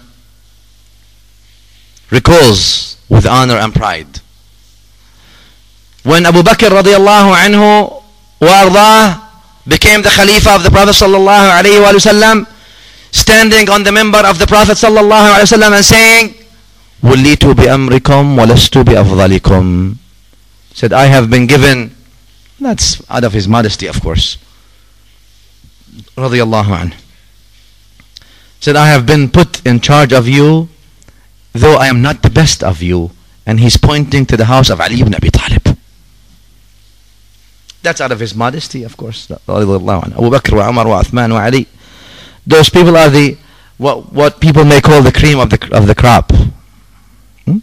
S1: recalls with honor and pride when Abu Bakr radiallahu anhu wa ardah became the Khalifa of the Prophet sallallahu alaihi wasallam, standing on the member of the Prophet sallallahu alaihi wasallam and saying, "Wallitu bi amrikum wa lastu bi afdalikum." Said, I have been given, that's out of his modesty of course, radiyallahu anhu. Said, I have been put in charge of you, though I am not the best of you. And he's pointing to the house of Ali ibn Abi Talib. That's out of his modesty, of course. Abu Bakr wa Umar wa Uthman wa Ali. Those people are the what what people may call the cream of the of the crop. Hmm?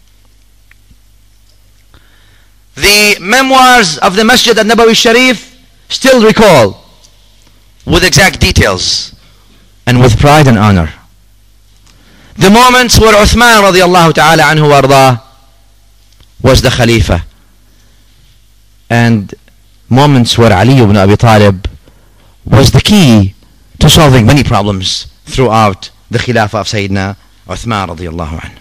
S1: The memoirs of the Masjid al-Nabawi Sharif still recall with exact details and with pride and honor the moments where Uthman radiallahu ta'ala anhu warda was the Khalifa, and moments where Ali ibn Abi Talib was the key to solving many problems throughout the Khilafah of Sayyidina Uthman radiallahu anhu.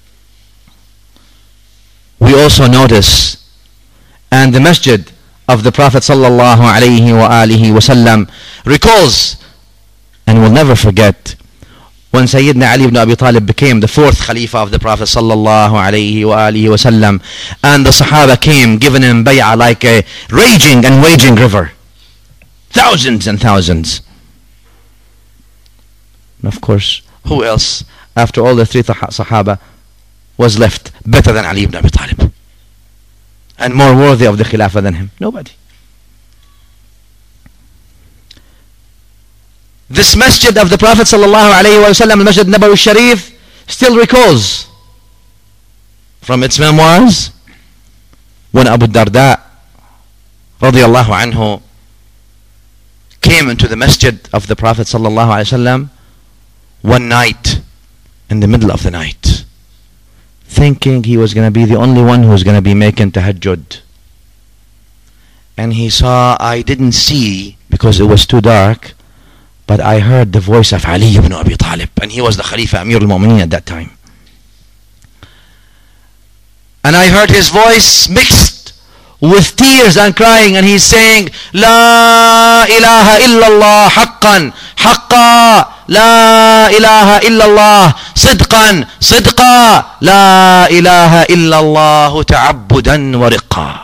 S1: We also notice, and the masjid of the Prophet sallallahu alayhi wa alihi wasallam recalls and will never forget when Sayyidina Ali ibn Abi Talib became the fourth Khalifa of the Prophet sallallahu alayhi wa alihi wasallam, and the Sahaba came giving him bay'ah like a raging and waging river, thousands and thousands. And of course, who else after all the three Sahaba was left better than Ali ibn Abi Talib and more worthy of the Khilafah than him? Nobody. This masjid of the Prophet sallallahu alayhi wa sallam, the Masjid Nabawi Sharif, still recalls from its memoirs when Abu Darda radiallahu anhu came into the masjid of the Prophet sallallahu alayhi wa sallam one night, in the middle of the night, thinking he was going to be the only one who was going to be making tahajjud. And he saw, I didn't see because it was too dark, but I heard the voice of Ali ibn Abi Talib, and he was the Khalifa Amir al-Mu'mineen at that time. And I heard his voice mixed with tears and crying, and he's saying, La ilaha illallah haqqan haqqa, La ilaha illallah sidqan sidqa, La ilaha illallah ta'abbudan wa riqqa.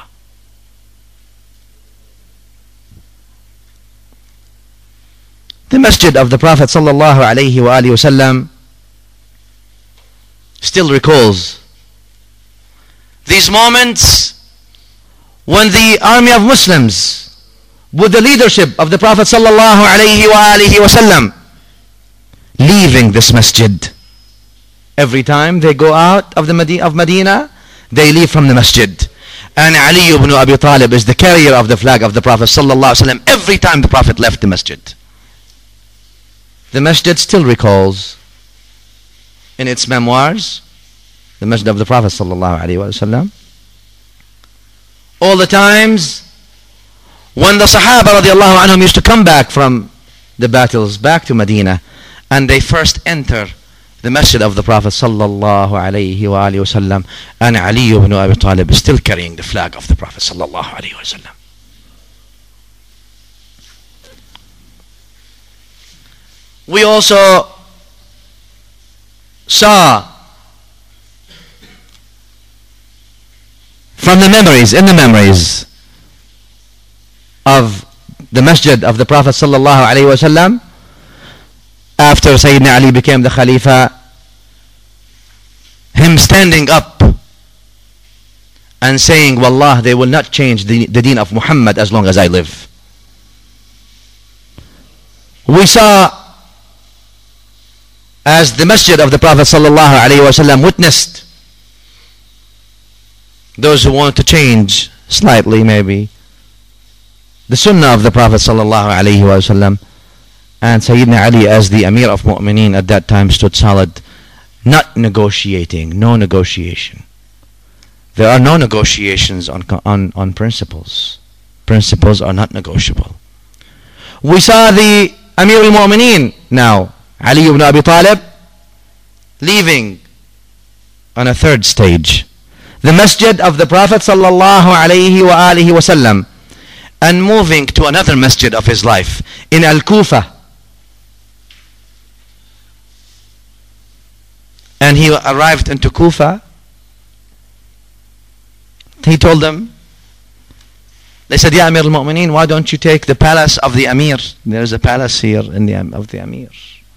S1: The masjid of the Prophet sallallahu alayhi wa alihi wasallam still recalls these moments when the army of Muslims, with the leadership of the Prophet sallallahu alayhi wa alihi wasallam, leaving this masjid. Every time they go out of the Madi- of Medina, they leave from the masjid. And Ali ibn Abi Talib is the carrier of the flag of the Prophet sallallahu alayhi wa sallam every time the Prophet left the masjid. The masjid still recalls in its memoirs the masjid of the Prophet sallallahu alaihi wasallam all the times when the Sahaba radiallahu anhum used to come back from the battles back to Medina, and they first enter the masjid of the Prophet sallallahu alaihi wasallam, and Ali ibn Abi Talib is still carrying the flag of the Prophet sallallahu alaihi wasallam. We also saw from the memories, in the memories of the masjid of the Prophet sallallahu alaihi wasallam, after Sayyidina Ali became the Khalifa, him standing up and saying, Wallah, they will not change the, the deen of Muhammad as long as I live. We saw, as the masjid of the Prophet sallallahu alaihi wasallam witnessed, those who want to change slightly maybe the sunnah of the Prophet sallallahu alaihi wasallam, and Sayyidina Ali as the Amir of Mu'mineen at that time stood solid, not negotiating, no negotiation. There are no negotiations on, on, on principles. Principles are not negotiable. We saw the Amir al-Mu'mineen now, Ali ibn Abi Talib, leaving on a third stage the masjid of the Prophet sallallahu alaihi wa alihi wasallam, and moving to another masjid of his life in Al-Kufa. And he arrived into Kufa. He told them, they said, Ya Amir al-Mu'mineen, why don't you take the palace of the Amir? There is a palace here in the, of the Amir.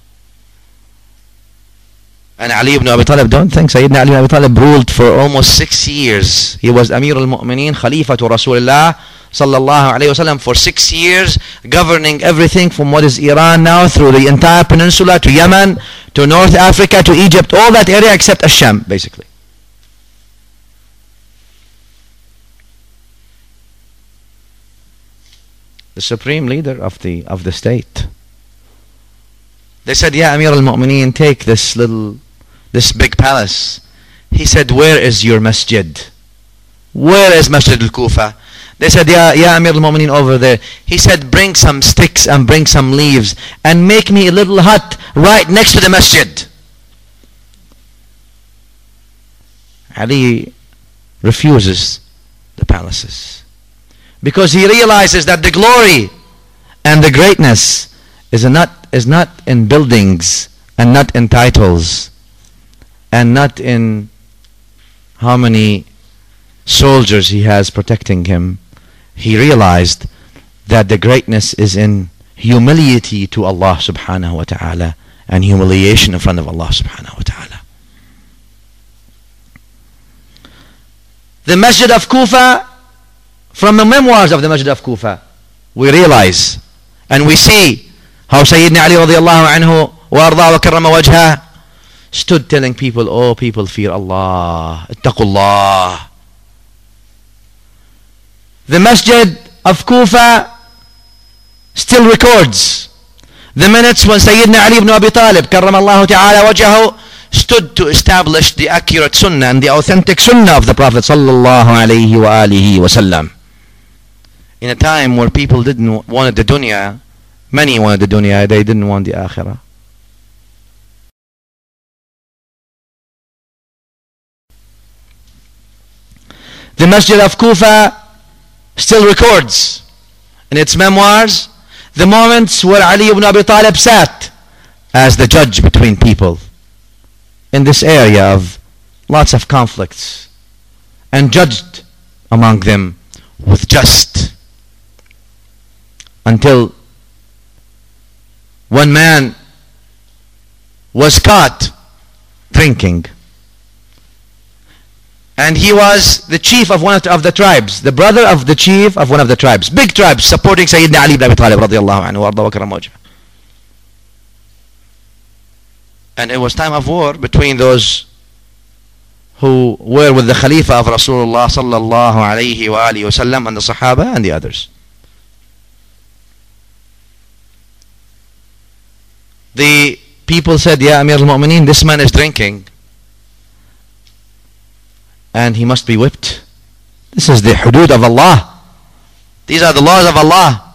S1: And Ali ibn Abi Talib, don't think Sayyidina Ali ibn Abi Talib ruled for almost six years. He was Amir al-Mu'mineen, Khalifa to Rasulullah sallallahu alayhi wasallam for six years, governing everything from what is Iran now through the entire peninsula to Yemen to North Africa to Egypt, all that area except Asham, basically. The supreme leader of the of the state. They said, Ya Amir al-Mu'mineen, take this little, this big palace. He said, where is your masjid? Where is Masjid al-Kufa? They said, Ya, Ya Amir al-Mu'mineen, over there. He said, bring some sticks and bring some leaves and make me a little hut right next to the masjid. Ali refuses the palaces because he realizes that the glory and the greatness is not, is not in buildings and not in titles and not in how many soldiers he has protecting him. He realized that the greatness is in humility to Allah subhanahu wa ta'ala and humiliation in front of Allah subhanahu wa ta'ala. The Masjid of Kufa, from the memoirs of the Masjid of Kufa, we realize and we see how Sayyidina Ali radiallahu anhu wa arda wa karrama wajha stood telling people, oh people, fear Allah, ittaqullah. The Masjid of Kufa still records the minutes when Sayyidina Ali ibn Abi Talib karramallahu ta'ala wajhahu stood to establish the accurate sunnah and the authentic sunnah of the Prophet sallallahu alayhi wa alihi wasallam. In a time where people didn't want the dunya, many wanted the dunya, they didn't want the akhirah. The Masjid of Kufa still records in its memoirs the moments where Ali ibn Abi Talib sat as the judge between people in this area of lots of conflicts and judged among them with just, until one man was caught drinking. And he was the chief of one of the, of the tribes, the brother of the chief of one of the tribes, big tribes supporting Sayyidina Ali ibn Abi Talib radiallahu anhu wa arda wa karrama wajha. And it was time of war between those who were with the Khalifa of Rasulullah sallallahu alayhi wa alihi wasallam and the Sahaba and the others. The people said, Ya Amir al-Mu'mineen, this man is drinking and he must be whipped. This is the hudud of Allah. These are the laws of Allah.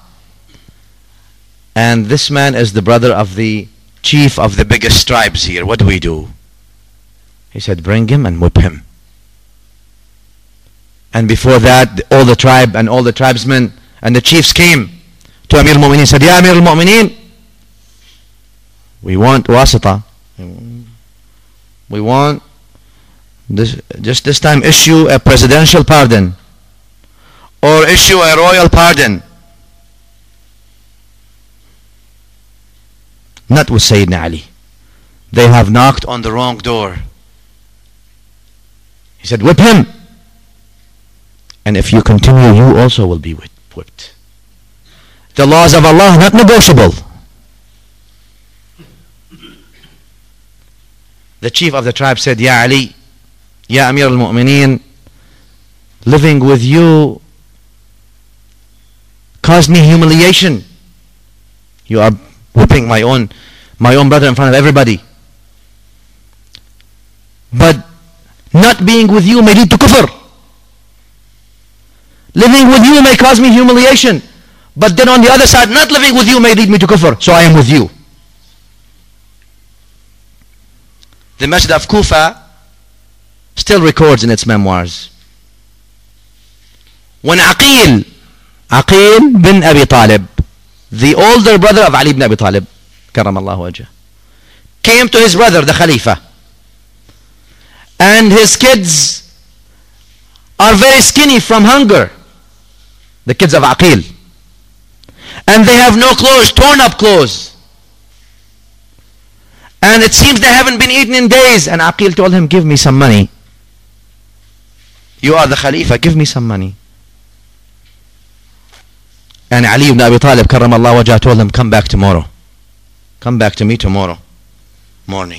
S1: And this man is the brother of the chief of the biggest tribes here. What do we do? He said, bring him and whip him. And before that, all the tribe and all the tribesmen and the chiefs came to Amir al-Mu'mineen and said, Ya Amir al-Mu'mineen, we want wasita. We want This, just this time issue a presidential pardon or issue a royal pardon. Not with Sayyidina Ali. They have knocked on the wrong door. He said, whip him. And if you continue, you also will be whipped. The laws of Allah are not negotiable. The chief of the tribe said, Ya Ali, Ya Amir al-Mu'mineen, living with you caused me humiliation. You are whipping my own, my own brother in front of everybody. But not being with you may lead to kufr. Living with you may cause me humiliation. But then on the other side, not living with you may lead me to kufr. So I am with you. The Masjid of Kufa still records in its memoirs. When Aqil, Aqil bin Abi Talib, the older brother of Ali ibn Abi Talib, karamallahu wajhah, came to his brother, the Khalifa, and his kids are very skinny from hunger, the kids of Aqil, and they have no clothes, torn up clothes, and it seems they haven't been eaten in days. And Aqil told him, give me some money. You are the Khalifa, give me some money. And Ali ibn Abi Talib karramallahu wajhah told him, come back tomorrow. Come back to me tomorrow morning.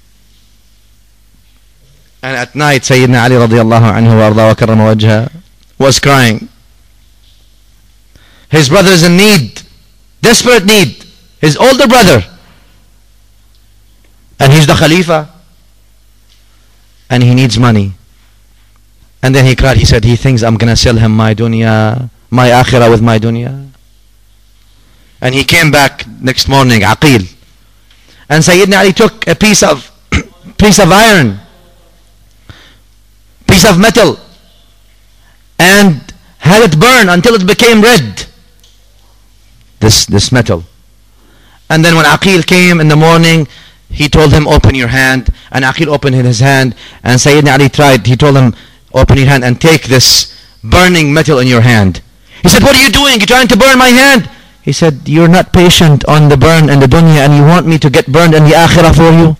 S1: And at night, Sayyidina Ali radiyallahu anhu wa arda wa karrama wajhah was crying. His brother is in need, desperate need. His older brother. And he's the Khalifa. And he needs money. And then he cried, he said, he thinks I'm going to sell him my dunya, my akhirah with my dunya. And he came back next morning, Aqil. And Sayyidina Ali took a piece of piece of iron, piece of metal, and had it burn until it became red. This this metal. And then when Aqil came in the morning, he told him, open your hand. And Aqil opened his hand, and Sayyidina Ali tried, he told him, open your hand and take this burning metal in your hand. He said, what are you doing? You're trying to burn my hand? He said, you're not patient on the burn in the dunya, and you want me to get burned in the akhirah for you?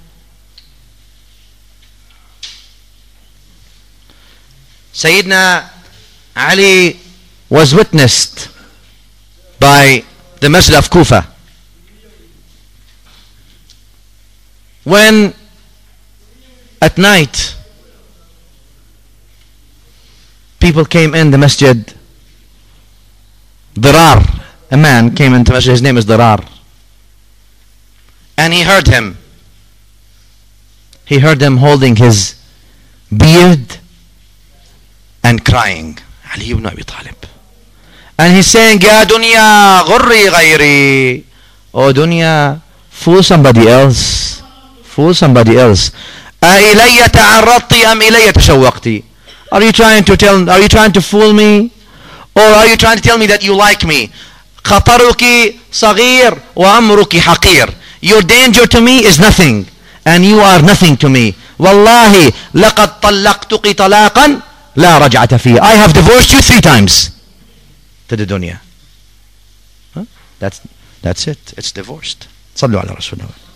S1: Sayyidina Ali was witnessed by the Masjid of Kufa. When at night people came in the masjid, Dirar, a man came into masjid, his name is Dirar, and he heard him. He heard him holding his beard and crying. Ali ibn Abi Talib. And he's saying, Ya dunya, ghurri ghayri. Oh dunya, fool somebody else. Fool somebody else. أَإِلَيَّ تَعَرَّضْتِ أَمْ إِلَيَّ تَشَوَّقْتِ. Are you trying to tell, are you trying to fool me? Or are you trying to tell me that you like me? خَطَرُكِ صَغِيرٌ وَأَمْرُكِ حَقِيرٌ. Your danger to me is nothing, and you are nothing to me. وَاللَّهِ لَقَدْ طَلَّقْتُكِ طَلَاقًا لَا رَجْعَةَ فِيهِ. I have divorced you three times to the dunya. Huh? That's, that's it. It's divorced. صلوا على رسول الله.